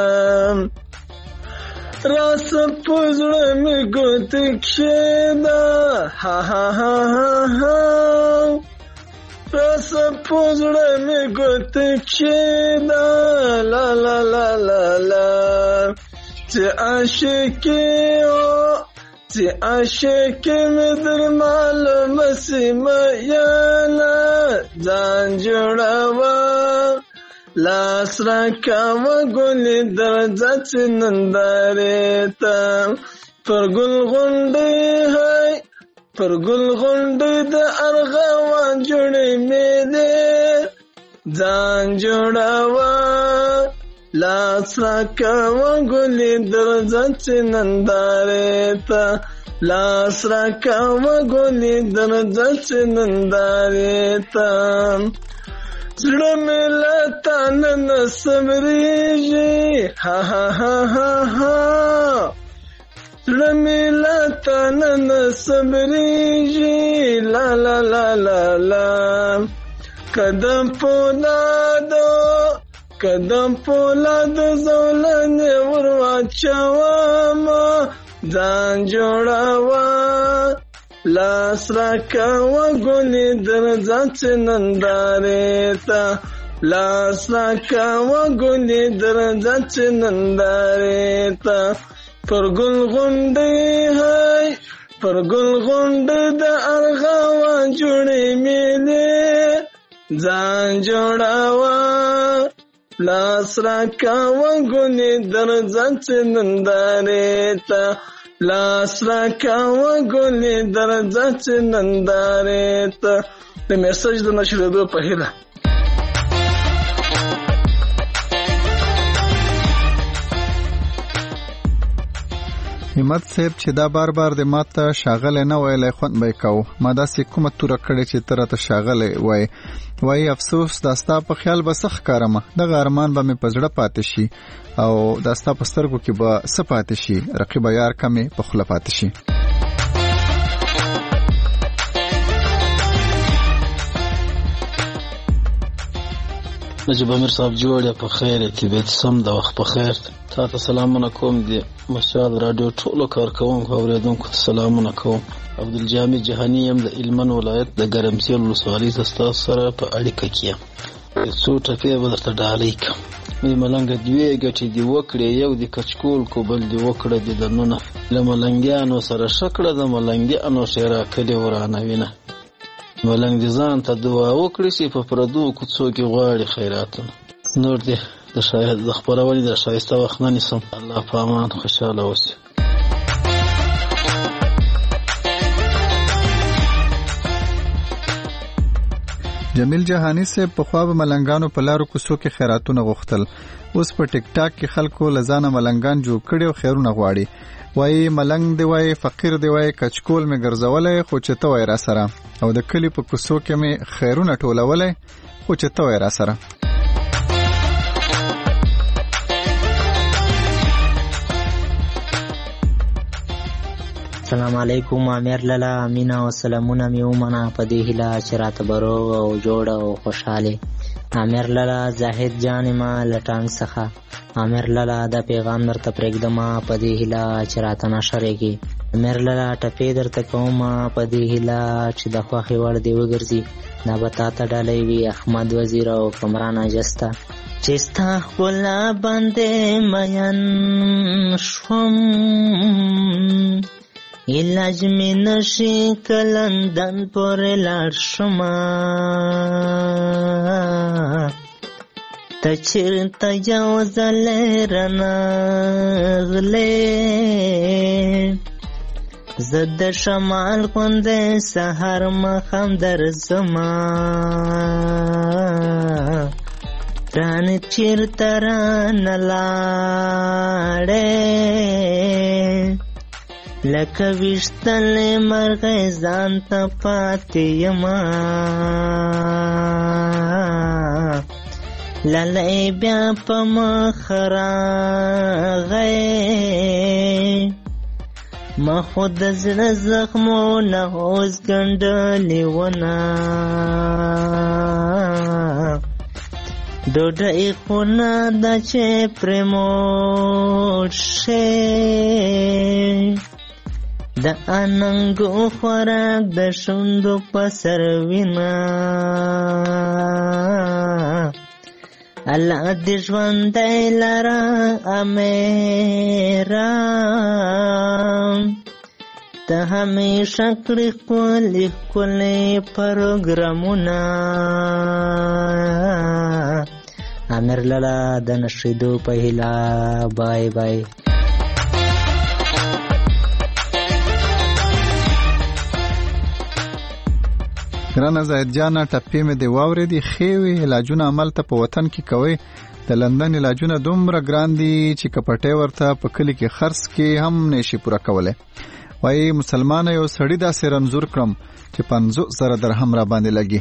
راس پزړه مې ګوت کښېدا ها ها ها ها راس پزړه مې ګوت کښېدا لا لا لا لا لا چې عاشقې چې عاشقې مې در معلومه سیمه یاله ځان جوړاوه لاس را کاوه ګلې درځات نندارې ته پر ګل غونډې هاي پر ګل غونډې د ارغوان جوړې میلې ځان جوړاوه لاس را کاوه ګلې درځات نندارې ته لاس را کاوه ګلې درځات نندارې ته زړه مې له تا نن سمرېږي ها ها ها ها ها زړه مې له تا نن سمرېږي لا لا لا لا لا قدم پولاد زولنې ور واچومه ځان جوړاوه لاس را کاوه ګلې درځات نندارې ته لاس را کاوه ګلې درځات نندارې ته پر ګل غونډې هاي پر ګل غونډې د ارغوان جوړې میلې ځان جوړاوه لاس را کاوه ګلې درځات نندارې ته لاس را کاوه ګلې درځات نندارې ته. د میسج د نشریدو په هیله همت صاحب چې دا بار بار د ماته شاغله نه ویلې خوند به کو ما داسې کومه توره کړې چې تر ته شاغله وای افسوس داستا په خیال به سخ کارمه د غارمان به مې پزړه پاتې شي او داستا په سترګو کې به سپاتې شي رقیب یار کمه په خله پاتې شي. نجیب امیر صاحب جوړ په خیر کې به سم د وخت په خیر تاسو سلامونه کوم دي مشال رادیو ټولو کارکونکو اوریدونکو سلامونه کوم. عبدالجامع جهانی يم د علمن ولایت د ګرمسیر ولسوالۍ تاسو سره په اړیکه کې څو ټکي به درته ډالۍ کوم. مې ملنګ دوی ګټي دی وکړې یو د کچکول کو بل دی وکړه د دنونه لملنګیانو سره شکړه د ملنګیانو شیرا کړي ورانه وینه ملنګ ځان ته دعا وکړي چې په پردو کوڅو کې غواړي خیراتونه نور دې د شاهد د خبرونې د شایسته وخت نه نسم. الله په امان خوشاله اوسئ. جمیل جهانی سے په خوا به ملنګانو په لارو کوڅو کې خیراتونه غوښتل اوس په ټیک ټاک کې خلکو لزانه ملنګان جوړ کړي او خیرونه غواړي وای ملنګ دی وای فقیر دی وای کچکول می ګرځولای خو چې ته وای را سره او د کلی په کوڅو کې می خیرونه ټولولای خو چې ته وای را سره. السلام علیکم امیر لالا مینا او سلامونه می ومنه په دې هیله چې راته به روغ او جوړ او خوشحاله. امیر لالا زاهد جان ما لټانګ څخه امیر لالا دا پیغام درته پرېږدم په دې هیله چې راته نشرېږي. امیر لالا ټپې درته کوم په دې هیله چې د خوښې وړ دې وګرځي. دا به تا ته ډالۍ وي احمد وزیر او کمران اجسته. چې ستا ښکلا باندې مین شوم علاج مې نشي که لندن پورې لاړ شمه ته چېرته یو ځلې رانغلې زه د شمال غوندې سهار ماښام درځمه رانه چېرته رانه لاړې لکه ویشتلې مرغۍ ځان ته پاتې یمه لالی بیا په مخ راغی ما خو د زړه زخمونه اوس ګنډلې ونه ډوډۍ خو نه ده چې پرې موړ شي د اننګو خوراک د شونډو په سر وینه الله دې ژوندی لره امیره ته همیشه کړې ښکلې ښکلې پروګرامونه. امیر لالا د نشریدو په هیله بای بای. ګرانه زاهد جانه ټپې مې دې واورېدې ښې وې علاجونه هملته په وطن کې کوئ د لندن علاجونه دومره ګران دي چې که پټۍ ورته په کلي کې خرڅ کې هم نشي پوره کولی. وایي مسلمانه یو سړي داسې رنځور کړم چې 50,000 درهم را باندې لګي.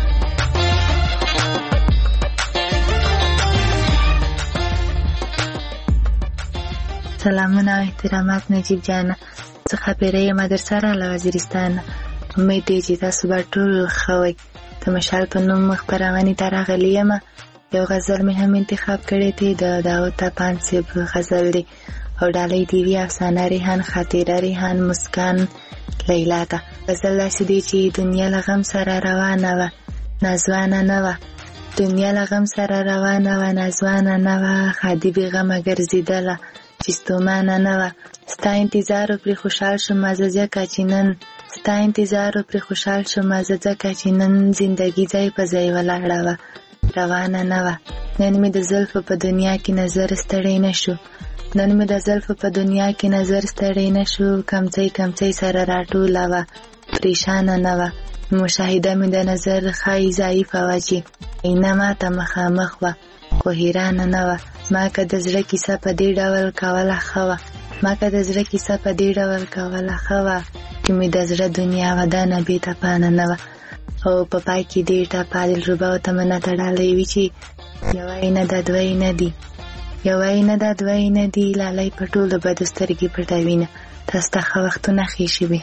سلامونه او احترامات نجیب جانه څه خبره یم در سره له وزیرستان. امید دی چې تاسو به ټول ښه وئ. د مشال په نوم خپرونې ته راغلی یم. یو غزل مې هم انتخاب کړی دی د داود طپان صاحب غزل دی او ډالۍ دی وی افسانه ریحان خاطره ریحان مسکان لیلا ته. غزل داسې دی چې دنیا له غم سره روانه وه نازوانه نه وه دنیا له غم سره روانه وه نازوانه نه وه خادي بې غمه ګرځېدله چې ستومانه نه وه. ستا انتظار پرې خوشحال شم زه ځکه چې نن ستا انتظار پرې خوشحال شم زه ځکه چې نن زندګي ځای په ځای ولاړه وه روانه نه وه. نن مې د زلفو په دنیا کې نظر ستړی نه شو نن مې د زلفو په دنیا کې نظر ستړی نه شو کمڅۍ کمڅۍ سره راټوله وه پریشانه نه وه. مشاهده مې د نظر ښایي ضعیفه وه چې عینه ماته مخامخ وه خو حیرانه نه وه. ما که د زړه کیسه په دې ډول کوله ښه وه ما که د زړه کیسه په دې ډول کوله ښه وه چې مې د زړه دنیا ودانه بې تپانه نه وه. او په پای کې دې ټپه دلربا او تمنا ته ډالۍ وي چې یوه یې نه ده دوه یې نه دي یوه یې نه ده دوه یې نه دي لالی په ټولو بدو سترګې پټوینه تاسو ته ښه وختونه ښې شوي.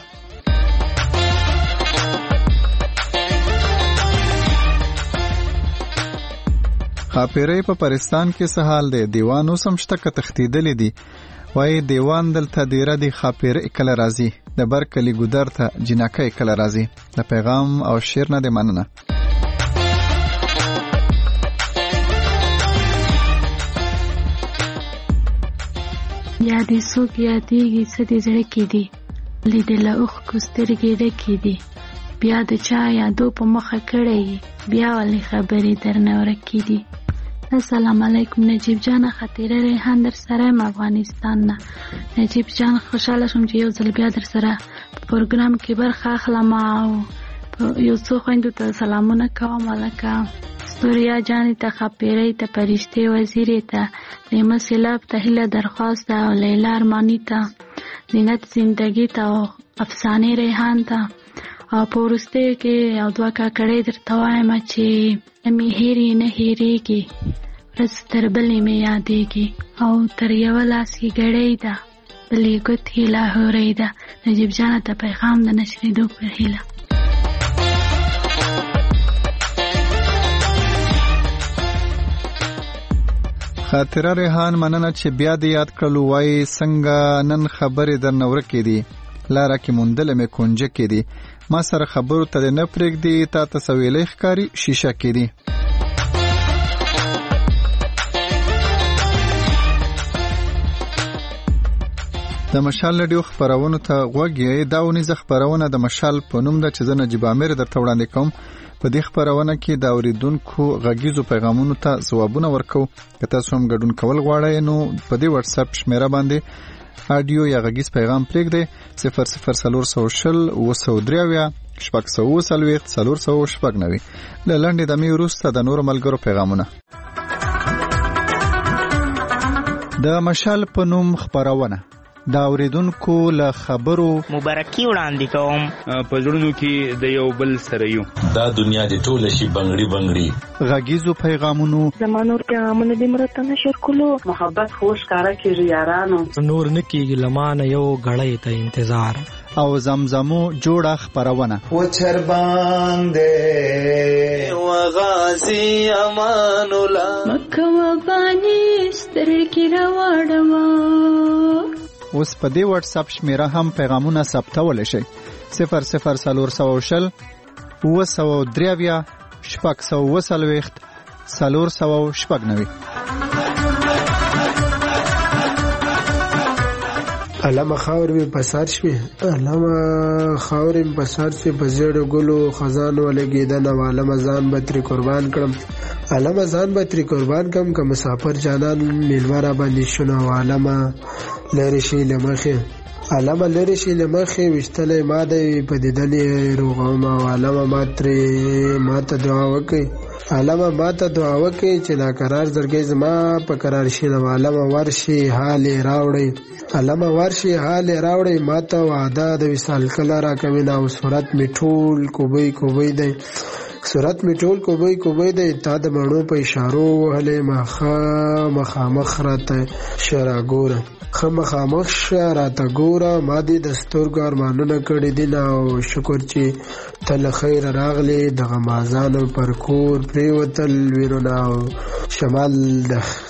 خاپیرۍ په پاکستان کې څه حال دی؟ دیوان اوس هم شته که تښتېدلی دي؟ وایي دیوان دلته دیره دی خاپیرۍ کله راځي د بر کلي ګودر ته جنکۍ کله راځي. د پیغام او شعر نه دی مننه. یا دې څوک یادېږي څه دې زړه کې دي لیدله اوښکو سترګې ډکې دي بیا د چا یادو په مخه کړی بیا ولې خبرې درنه ورکې دي. السلام علیکم نجیب جان خاطره ریحان در سره یم افغانستان نه. نجیب جان خوشحاله شوم چې یو ځل بیا در سره په پروګرام کې برخه اخلم او یو څو خویندو ته سلامونه کوم لکه ستوریا جانې ته خاپیرۍ ته فرشتې وزیرې ته نیمه سیلاب ته هیله درخواست او لیلا ارماني ته زینت زندګي ته او افسانې ریحان ته او په وروستیو کې یو دوه کاکړۍ درته وایم چې مې هېرې نه هېرېږي ورځ تر بلې مې یادېږي او تر یوه لاس کې ګړۍ ده د لیکوت هیله هوریده نجیب جان ته پیغام د نشریدو پر هیله. خاطره ریحان مننه چې بیا د یاد کړلو وای څنګه نن خبرې درنه ورکې دي لاره کې موندل مې کونجه کې دي ما سره خبرو ته نه پرېږدي تا ته سویلې ښکاري شیشه کې دي. د مشال رادیو خبرونو ته غوږ یې دا ونیزه خبرونه د مشال په نوم ده چې زه نجیب امیر درته وړاندې کوم. په دې خبرونه کې د اوریدونکو غږیزو پیغامونو ته ځوابونه ورکو. که تاسو هم ګډون کول غواړئ نو په دې واتس اپ شمیره باندې اډیو یا غږیز پیغام پرېږدئ 00420 499 له لنډې دمې وروسته د نورو ملګرو پیغامونه. د مشال په نوم خبرونه دا اوریدونکو له خبرو مبارکي وړاندې کوم. په زړونو کې د یو بل سره یو دا دنیا دې ټوله شي بنګړي بنګړي. غږیزو پیغامونو زمانور پیغامونه دې مرته نشر کولو محبت خوش کارا کېږي یارانو نور نکیږي لمانه یو غړې ته انتظار او زمزمو جوړه خبرونه و چر باندې و غازی امان الله مکه و بانی سترګې راوړم. اوس په دې واتس اپ شمیره هم پیغامونه ثبتولی شئ 00420 903 499. علامه خاور می پسار شوی علامه خاور می پسار شوی په زړه ګلو خزان ولګیدنه علامه ځان به تر قربان کړم علامه ځان به تر قربان کړم که مسافر جانان میلمره باندې شنو علامه لری شي لمخه علامه لری شي لمخه وشتلې ماده په دیدنې روغما علامه ماته دعا وکي علامه ماته دعا وکي چې ناقرار زړګي زما په قرار شي علامه ورشي حال راوړي علامه ورشي حال راوړي ماته وعده د وصال کله را کوي نو صورت میټول کوبي دی صورت میټول کوبي دی تا د مړو په اشارو وهله مخامخ راته شرا ګوره خامخ راته ګوره ما دې دستورګ ارمانونه کړی دي او شکر چې تل خیر راغلی د غمازانو پر کور پریوتل ویرونه شمال د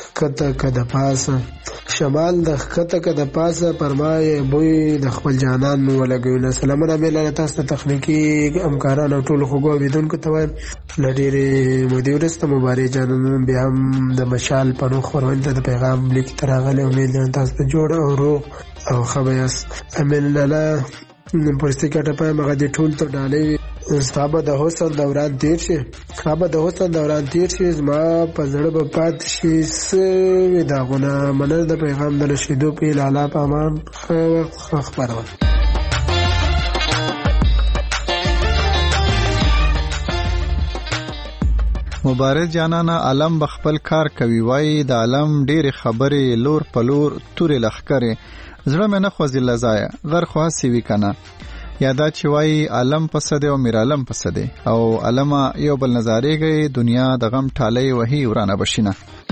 کته کده پاسه پرمای بوی د خپل جانان ولګوي. سلامونه مله تاسو ته تخنیکی همکارانو ټول خوګو ویدونکو ته وایم لډيري مدیرسته مبارک جانان بیا هم د مشال پنو خورول د پیغام لیک ترغله امید تاسو ته جوړ او روغ او خبيس امن لاله پرستی کټه پای مغه دي ټول ته ډالې صحابه د حسن دوران تیر شي زما په زړه په پات شي داغونه منل د پیغام د رشیدو په لاله په امان خبرونه. مبارک جانانا علم بخپل کار کوي وای د علم ډېر خبرې لور په لور تورې لخکره زړه مې نه خوځي لزایا غر خو هسي وی کنه یادا چې وای علم پسده او میر علم پسده او علما یو بل نظارېږي دنیا د غم ټاله وهي ورانه بشینه.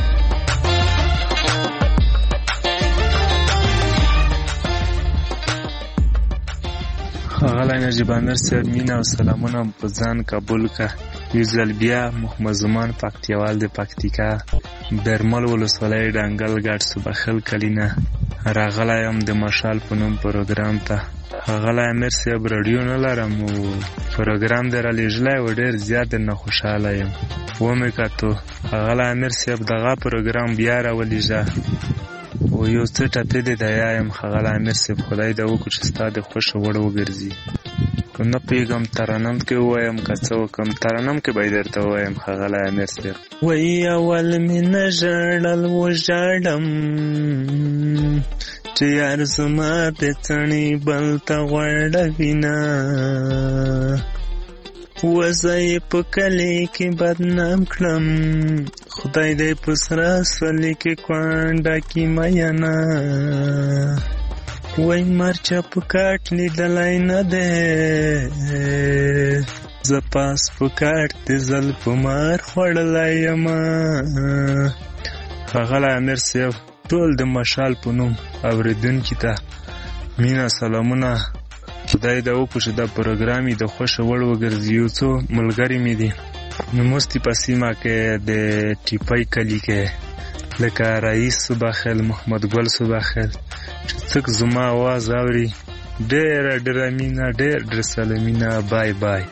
غلا نجیب امیر صاحب مینا او سلامونه په ځان قبول کا یو ځل بیا محمد زمان پکتیوال د پکتیکا برمل ولسوالۍ ډنګل ګډ صبخل کلینه راغلایم د مشال په نوم پروګرام ته. غلا امیر صاحب رادیو نه لرم او پروګرام در لېږلی و ډېر زیات نه خوشاله یم و مې کتو غلا امیر صاحب دغه پروګرام بیا راولېږه او یو څه ټپې دې د یایم غلا امیر صاحب خدای دې وکړي چې ستا د خوښه وړ وګرځي. نه پیغام ترنم کې وایم که څه وکم ترنم کې به درته وایم غلا امیر صاحب وای اول مې نه ژړل وژړم چې یار زما د څڼې بل ته غوړوینه وزه یې په کلي کې بدنام کړم خدای دې په سره سولې کې کونډه کې مینه وای مرچا په کاټ لیدلی نه دی زه پاس په کاټ د زلفو مار خوړلی یمه. ښاغلی امیر صاحب ټول د مشال په نوم اوریدونکو ته مینا سلامونه. خدای دا وکړي چې دا پروګرام د خوښ وړ وګرځي. یو څو ملګری مې دي نو مستی په سیمه کې د ټیپای کلی کې لکه رئیس صبح خیر، محمد ګل صبح خیر، چې څوک زما आवाज اوري ډېر مینا، ډېر سلامونه. بای بای.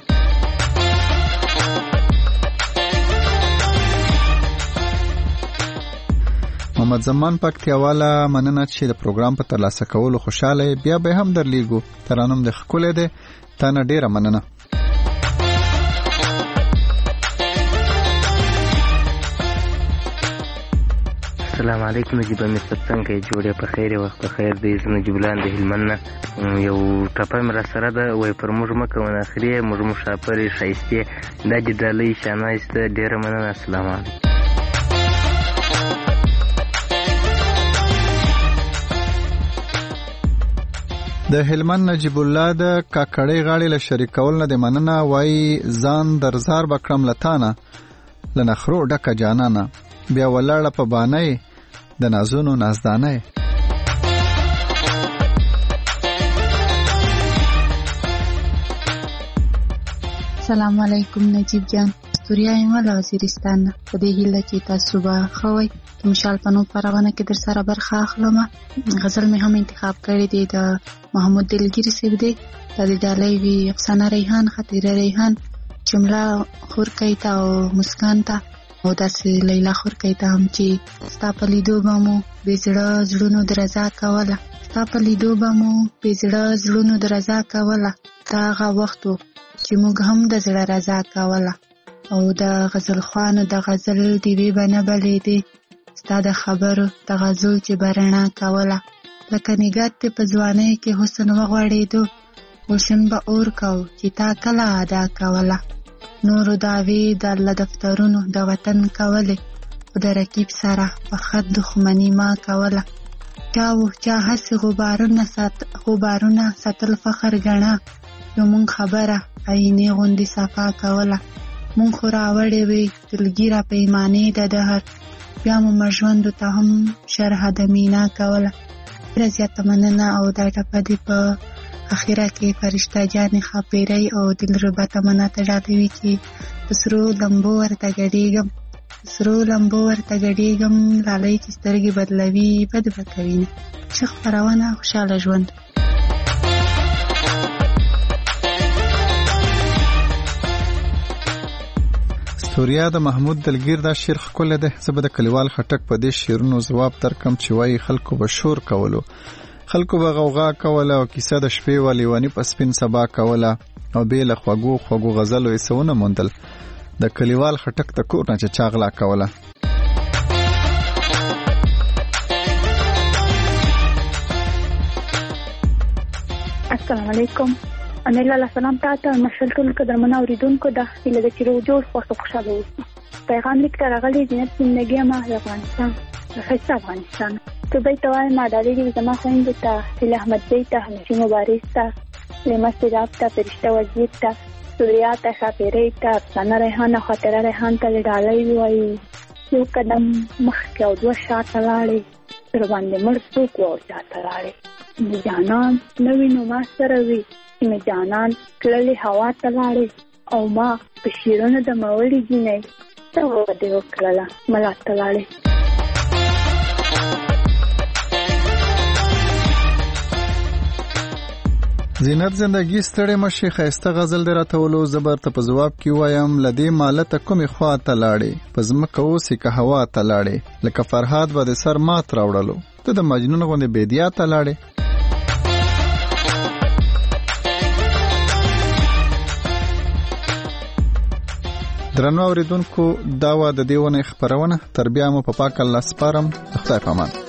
محمد زمان پکتیاواله مننه چې د پروګرام په ترلاسه کولو خوشاله. بیا به هم درلیږو. ترانم د ښکلې ده. تا نه ډېره مننه. السلام علیکم. نجیب امیر صاحب څنګه جوړې په خیر وخت په خیر دی. زه نجیب الله د هلمند نه. یو ټپه مې راسره ده، وایي پر موږ مه کوه ناخرې، موږ مسافرې ښایستې، دا دې ډالۍ شانایسته. ډېره مننه. السلام علیکم. د هلمند نجیب الله د کاکړۍ غاړې له شریکول نه د مننه. وایي ځان درزار بکړم لتانه له نخرو ډکه جانانه، بیا ولاړه په بانۍ د نازونو نازدانۍ. السلام علیکم نجیب جان. استوریا یم له وزیرستان نه. په دې هیله چې تاسو به ښه وئ. د مشال په نوم پرونه کې در سره برخه اخلم. غزل مې هم انتخاب کړی دی د محمود دلګیري صاحب دی. دا د ډالۍ وي افسانه ریحان، خطیره ریحان، جمله خورکۍ ته او مسکان ته، او داسې لیلا خورکۍ ته هم چې ستا په لیدو به مو بې زړه زړونو د رضا کوله، ستا په لیدو به مو بې زړه زړونو د رضا کوله. دا هغه وخت و چې موږ هم د زړه رضا کوله. او د غزل خوانو د غزل دیوې به نه بلېدې، ستا د خبرو د غزل چې به رڼا کوله. لکه نګهت دې په ځوانۍ کې حسن وغوړېدو، گلشن به اور کو چې تا کله ادا کوله. نورو دعوې د الله دفترونو د وطن کولې، خو د رقیب سره په خط دښمني ما کوله. چا هسې غبارونه ساتل فخر ګڼه، یو مونږ خبره عینې غوندې صفا کوله. مونږ خو راوړې وې دلګیره پیمانې د دهر، بیا مو مژوندو ته هم شرح د مینا کوله. ډېره زیاته مننه. او دا ټپه دې په اخیره کې فرشته جانې ښاپېرۍ او دلربا تمنا ته ډالوي چې په سرو لمبو ورته ګډېږم، سرو لمبو ورته ګډېږم، لالۍ چې سترګې بدلوي بد به کوي نه. ښه خپرونه، خوشحاله ژوند. استوریا د محمود دلګیر دا شعر ښکلی دی. زه به د کلیوال خټک په دې شعرونو ځواب درکم چې وایي خلکو به شور کولو، خلکو به غوغا کوله، او کیسه د شپې و لیونی په سپین سبا کوله، او بې له خوږو غزلو یې څه ونه موندل. د کلیوال خټک د کور نه چې چا غلا کوله. السلام علیکم. امیر لاله سلام تاسو مشل ټول قدرمن اوریدونکو د هیله د چیرو جوړ خوشاله اوسئ. پیغام لیک ته راغلی جنت زندگی ما افغانستان ښایسته افغانستان. تو بیت وای ما ډالۍ دې زما خویندو ته، هیله احمد بی ته، حنفي مبارز ته، لیما سجاب ته، فرشته وزیر ته، سوریا ته، ښاپېرۍ ته، افسانه ریحان او خاطره ریحان ته ډالۍ وایي. یو قدم مخکې او دوه شاته لاړې، در باندې مړ څوک و او چاته لاړې. مې جانان نه وینو ما سره وي، چې مې جانان تللې هوا ته لاړې، او ما په شیرونو د مولې جینۍ ته وعدې وکړله ملا ته لاړې. زینت زندگی ستړې مشي ښایسته غزل دې راته ولو. زه به ورته په ځواب کې وایم له دې مالته کومې خوا ته لاړې، په ځمکه اوسې که هوا ته لاړې، لکه فرهاد به د سر مات راوړلو، ته د مجنون غوندې بیدیا ته لاړې. درنو اوریدونکو، دا وه د دې ونې خپرونه. تر بیا مو په پاک الله سپارم. د خدای په امان.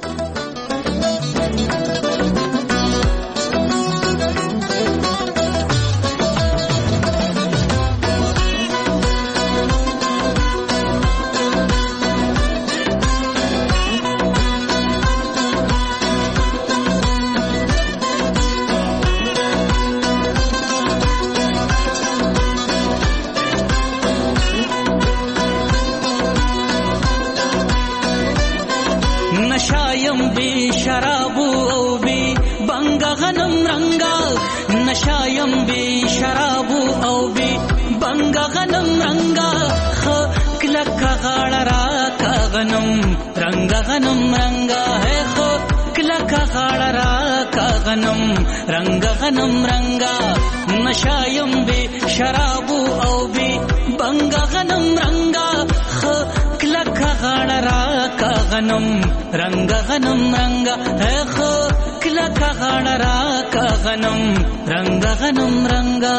بنګ غنم رنگا نشایم بی شراب او بی بنګ غنم رنگا کلک غاړه را کا غنم رنگ غنم رنگا ہے خو کلک غاړه را کا غنم رنگ غنم رنگا نشایم بی شراب او بی بنګ غنم رنگا کلک غاړه را کا غنم رنگ غنم رنگا ہے خو کلک غاړه را کا غنم رنگ غنم رنگا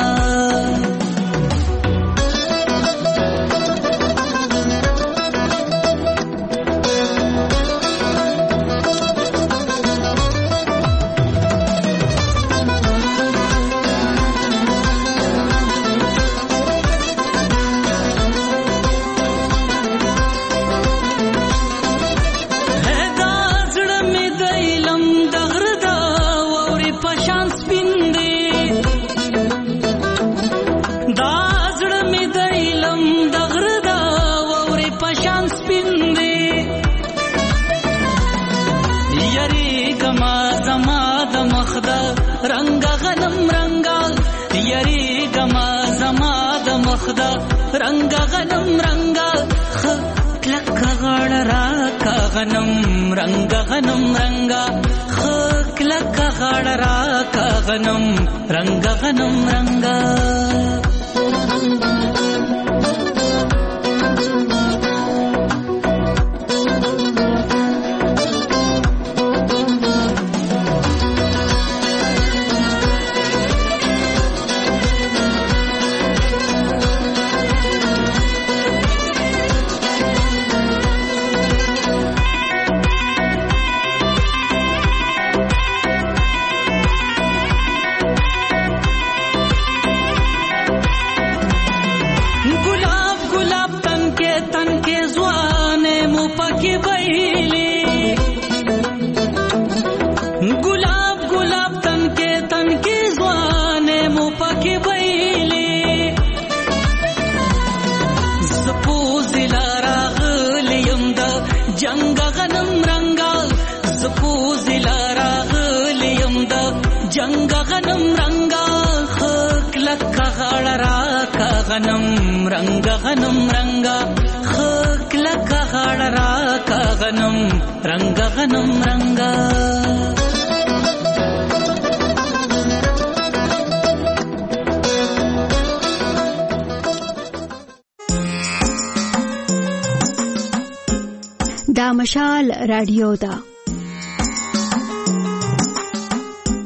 رنگ غنم رنگا یری گما زما د مخدا رنگ غنم رنگا کلک غاړه را کا غنم رنگ غنم رنگا کلک غاړه را کا غنم رنگ غنم رنگا جنگ غنم رنگا زپوز لارا غلیم دا جنگ غنم رنگا کلک غاړه را کا غنم رنگ غنم رنگا کلک غاړه را کا غنم رنگ غنم رنگا دا مشال رادیو ده